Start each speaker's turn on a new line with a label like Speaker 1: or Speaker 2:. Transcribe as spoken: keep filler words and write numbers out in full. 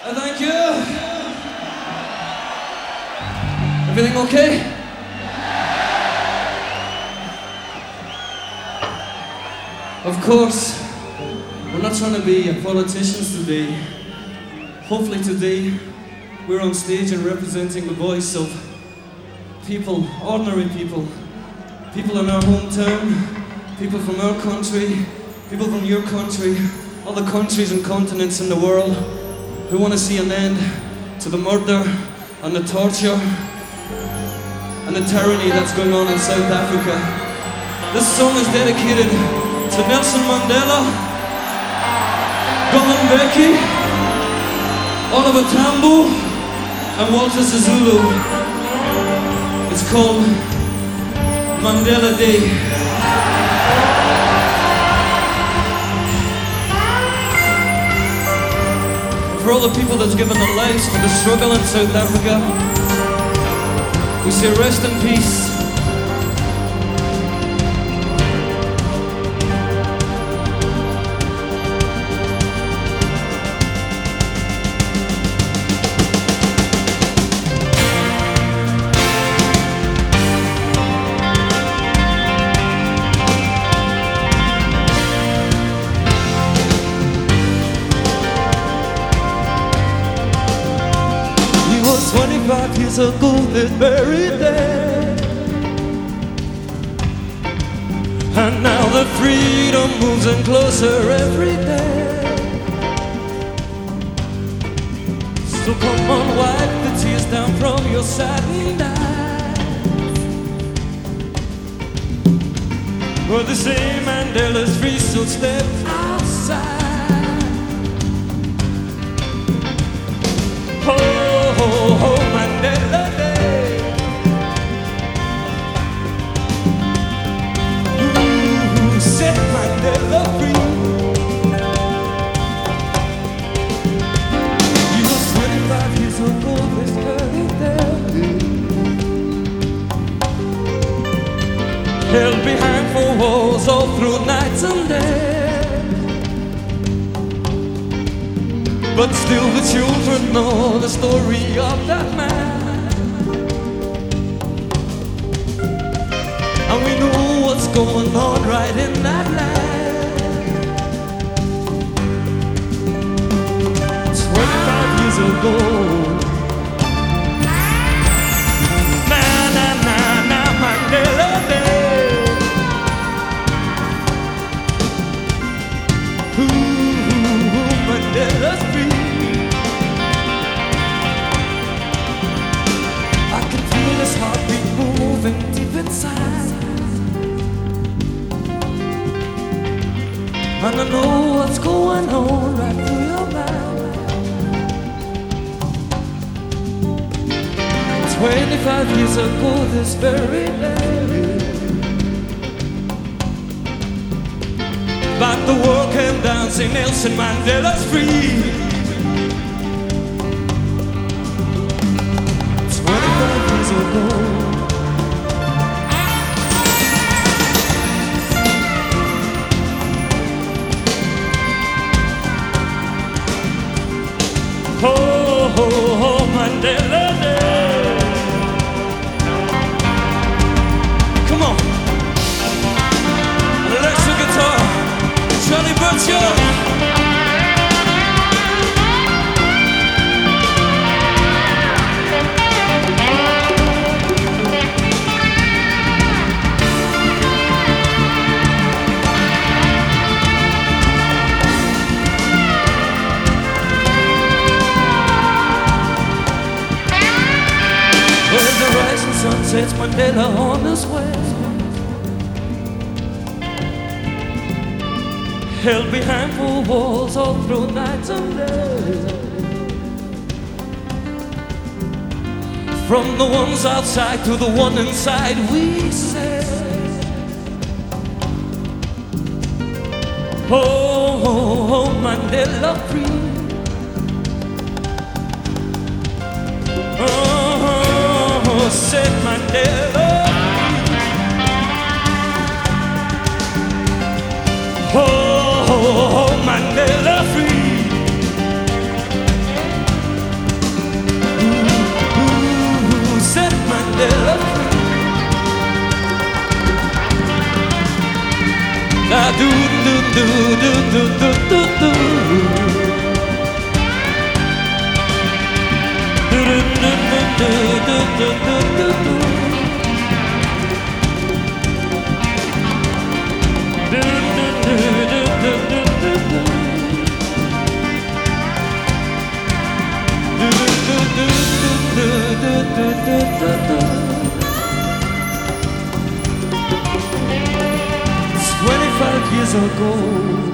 Speaker 1: Uh, thank you. Everything okay? Of course, we're not trying to be politicians today. Hopefully today, we're on stage and representing the voice of people, ordinary people, people in our hometown, people from our country, people from your country, all the countries and continents in the world who want to see an end to the murder and the torture and the tyranny that's going on in South Africa. This song is dedicated to Nelson Mandela, Govan Mbeki, Oliver Tambo, and Walter Sisulu. It's called Mandela Day. For all the people that's given their lives for the struggle in South Africa, we say rest in peace.
Speaker 2: twenty-five years ago this very day, and now the freedom moves in closer every day. So come on, wipe the tears down from your saddened eyes. But the same Mandela's free, so step outside. Oh, oh, oh, Mandela Day. Ooh, set Mandela free. You were twenty-five years ago this very day, held behind four walls all through nights and days. But still the children know the story of that man, and we know what's going on right in that land. Twenty-five years ago, na na na na Mandela Day. Ooh, Mandela's free. His heartbeat moving deep inside, and I know what's going on right through your mind. Twenty-five years ago this very day, but the world came down, say Nelson Mandela's free. Oh, oh, oh, Mandela Day. Come on. An electric guitar, Charlie Burchill. Sunsets, Mandela on his way, held behind four walls all through nights and days. From the ones outside to the one inside, we say, oh, oh, oh, Mandela free. Oh, said Mandela. Oh, oh, oh, Mandela free. do do do do do do. Do do do do do do do do do. Do do do do do do do do. Do do do do do do do do do. Twenty-five years ago,